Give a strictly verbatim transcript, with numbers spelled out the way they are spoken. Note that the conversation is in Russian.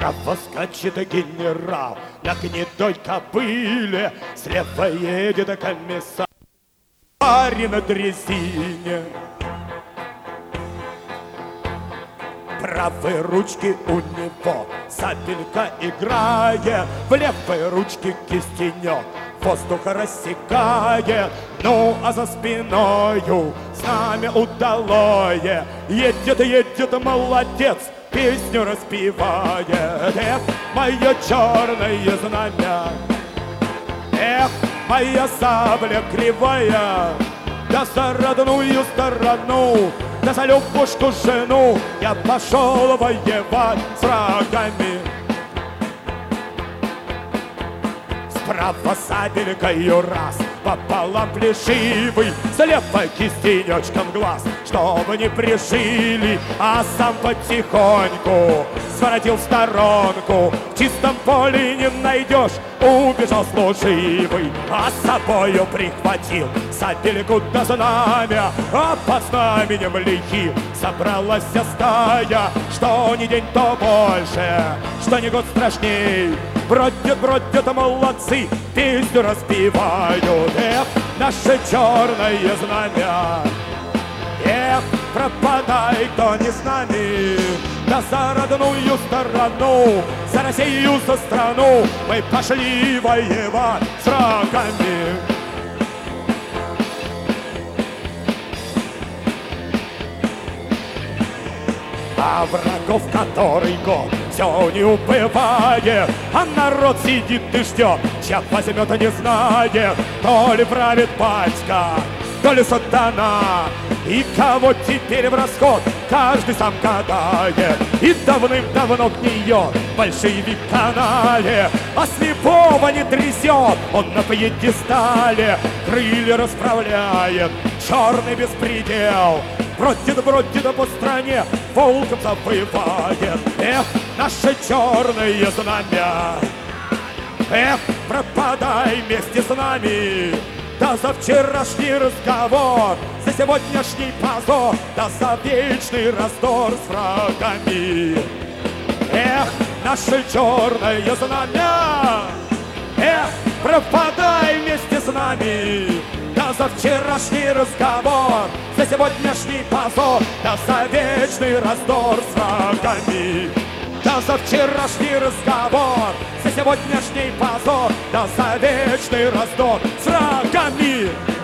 Справа скачет генерал на гнедой кобыле, слева едет комиссар на дрезине. Правой ручки у него сабелька играет, в левой ручке кистенек воздух рассекает. Ну а за спиною знамя удалое, едет, едет молодец, песню распевает. Эх, мое черное знамя, эх, моя сабля кривая, да за родную сторону, да за любушку жену я пошел воевать с врагами. Справа сабелькою раз, пополам плешивый, слева кистенечком глаз, чтобы не пришили, а сам потихоньку своротил в сторонку. В чистом поле не найдешь, убежал служивый, а с собою прихватил сабельку да знамя, а под знаменем лихим собралась стая. Что ни день, то больше, что ни год страшней. Бродят, бродят молодцы, песню распевают. Эх, наше черное знамя, эх, пропадай, кто не с нами. Да за родную сторону, за Россию, за страну мы пошли воевать с врагами. А врагов который год все не убывает, а народ сидит и ждет, чья возьмет, не знает. То ли правит батька, то ли сатана, и кого теперь в расход каждый сам гадает. И давным-давно гниет большевик в канале, а слепого не трясет он на пьедестале. Крылья расправляет черный беспредел, бродит, бродит по стране, волком завывает. Эх, наше черное знамя, эх, пропадай вместе с нами. Да за вчерашний разговор, за сегодняшний позор, да за вечный раздор с врагами. Эх, наше черное знамя, эх, пропадай вместе с нами. Да за вчерашний разговор, за сегодняшний позор, да за вечный раздор с врагами. Да за вчерашний разговор, за сегодняшний позор, да за вечный раздор с врагами.